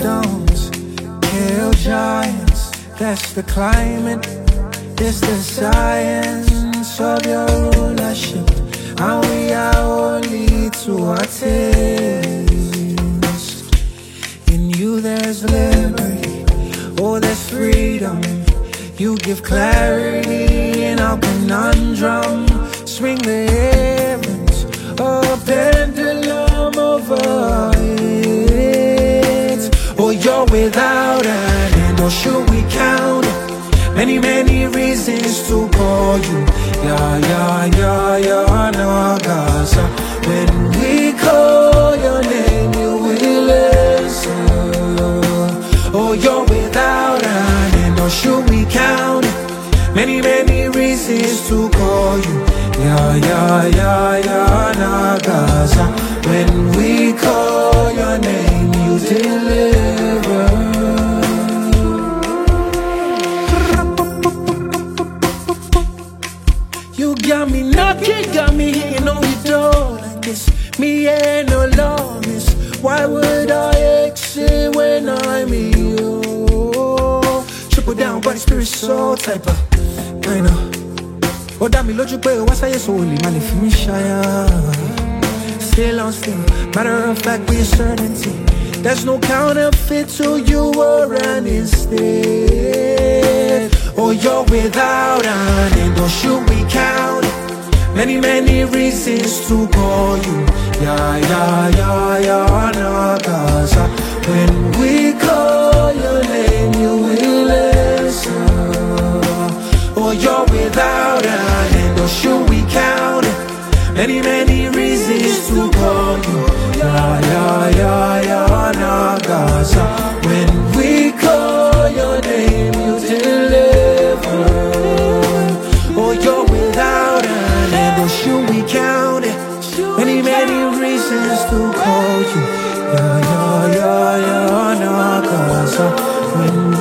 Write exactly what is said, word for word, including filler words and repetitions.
stones, kill giants. That's the climate, it's the science of your rulership, and we are only to our taste. In you there's liberty, oh there's freedom. You give clarity in our conundrum. Swing the heavens, a pendulum over it. Oh, you're without an end, or should we count it? Many, many reasons to call you. Yeah, yeah, yeah, yeah, no, Gaza. When we call your name, you will listen. Oh, you're without an end, or should we count it? Many, many reasons to call you. Yeah, yeah, yeah, yeah, no, Gaza. When we call your name, you deliver. You got me knocking, got me hitting on your door like this. Me ain't no lawless. Why would I exit when I'm you? Triple down, body, spirit, soul type of. I know. Oh, damn me, logic, boy, what's I so only man if me shy? Still on still, matter of fact, be a certainty. There's no counterfeit to you or an instead. Oh, you're without an end, or should we count it? Many, many reasons to call you. Yeah, yeah, yeah, yeah, no, Gaza. When we call your name, you will listen. Oh, you're without an end, or should we count it? Many, many reasons to call you. Yeah, yeah, yeah, yeah, no, Gaza. When we call your name, you deliver. Oh, you're without an end, or should we count it? Many, many reasons to call you. Yeah, yeah, yeah, yeah, no, Gaza. When